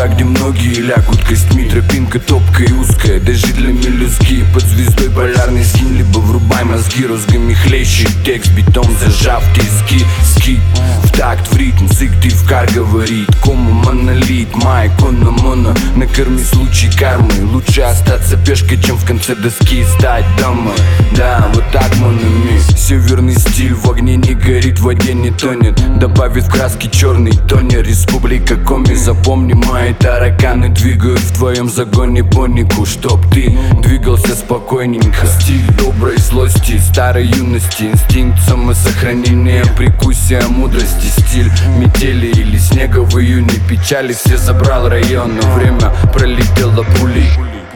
туда, где многие лягут костьми. Тропинка топкая и узкая, даже для мелюзги. Под звездой полярный скин, либо врубай мозги. Розгами хлещет текст, бетон зажав тиски. Скит в такт, в ритм, сык ты в кар говорит. Кому монолит, майк, он на моно. Накорми случай кармы. Лучше остаться пешкой, чем в конце доски стать домой. Да, вот так монами. Северный стиль в огне не горит, в воде не тонет. Добавит в краски черный тонер. Республика Коми, запомни, мои тараканы двигают в твоем загоне понику, чтоб ты двигался спокойненько. Стиль доброй злости, старой юности. Инстинкт самосохранения, прикусия мудрости. Стиль метели или снега в июне. Печали все забрал район, но время пролетело пулей.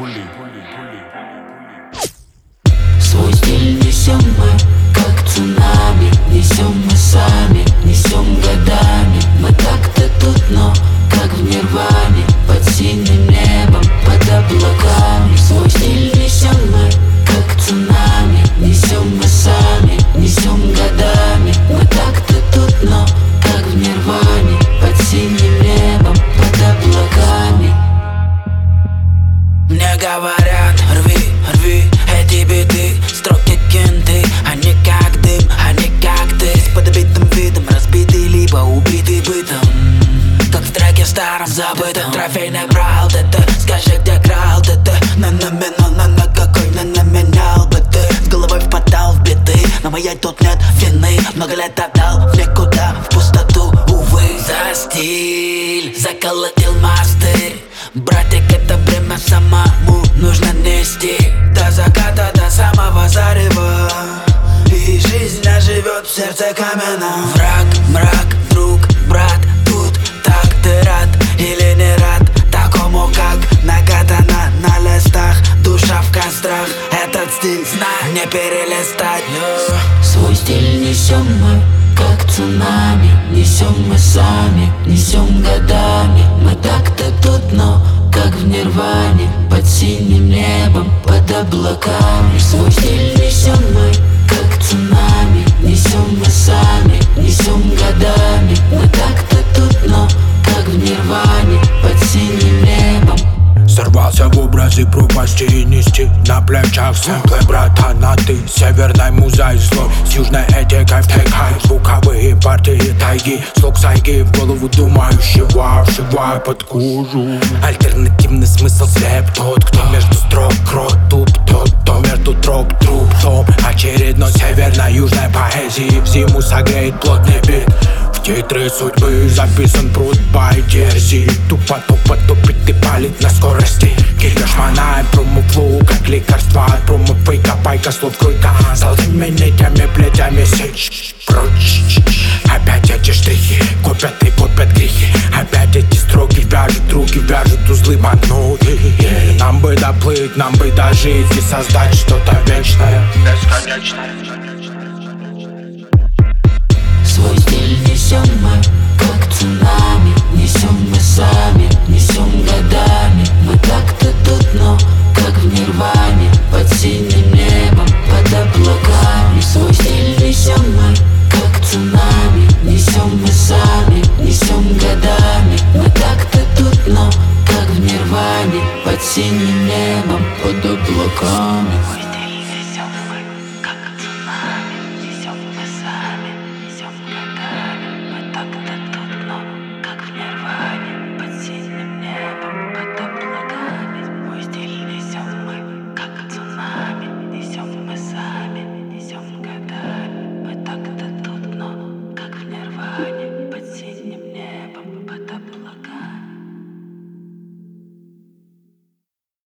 Свой стиль несем мы, как цунами. Несем мы сами, несем годами. Мы так-то тут, но как в нирване. Под синим небом, под облаками. Свой стиль несем мы, как цунами. Несем мы сами, несем годами. Мы так-то тут, но как в нирване. Под синим небом, под облаками. Мне говорят, рви, рви эти биты, строки кенты. Они как дым, они как ты. С подбитым видом, разбитый либо убитый бытом. Как в треке старом забытом. Трофейный брал это, скажи, где крал это. На номинал, на какой наменял бы ты. С головой впадал в биты, но моей тут нет вины. Много лет отдал в никуда, в пустоту, увы. За стиль заколотил мастырь. Братик, это бремя самому нужно нести. До заката, до самого зарева. И жизнь оживет в сердце каменном. Враг, мрак, друг, брат. Тут так ты рад или не рад такому, как накатано на листах. Душа в кострах, этот стиль знай, не перелистать. Свой стиль несем мы, как цунами. Несем мы сами, несем годами. Мы так-то тут, но как в нирване. Под синим небом, под облаками. Свой стиль несем мы, как цунами. Несем мы сами, несем годами. Мы так-то тут, но как в нирване. Под синим небом. Сорвался в образы пропасти и нести на плечах сэмплы, братан, а ты северной музой зло. С южной этикой втекай звуковые партии тайги. Слог сайги в голову думающего, вшивай под кожу. Альтернативный смысл слеп тот, кто между строк крот туп. Тот, кто между троп труп том. Очередной северно-южной поэзии в зиму согреет плотный бит. В титры судьбы записан пруд бай дерзи. Тупо тупит и палит на скорости. Киллер шмонает промо-флоу, как лекарство от промо-фейка. Пайка слов кройка, золотыми нитями, плетями сечь. Прочь, опять эти штрихи копят и копят грехи. Опять эти строки вяжут руки, вяжут узлы банкноты. Нам бы доплыть, нам бы дожить и создать что-то вечное, бесконечное. Свой стиль несем мы, как цунами. Несем мы сами, несем годами. Мы так-то тут, но как в нирване. Под синим небом, под облаками. Свой стиль несем мы, как цунами. Несем мы сами, несем годами. Мы так-то тут, но как в нирване. Под синим небом, под облаками.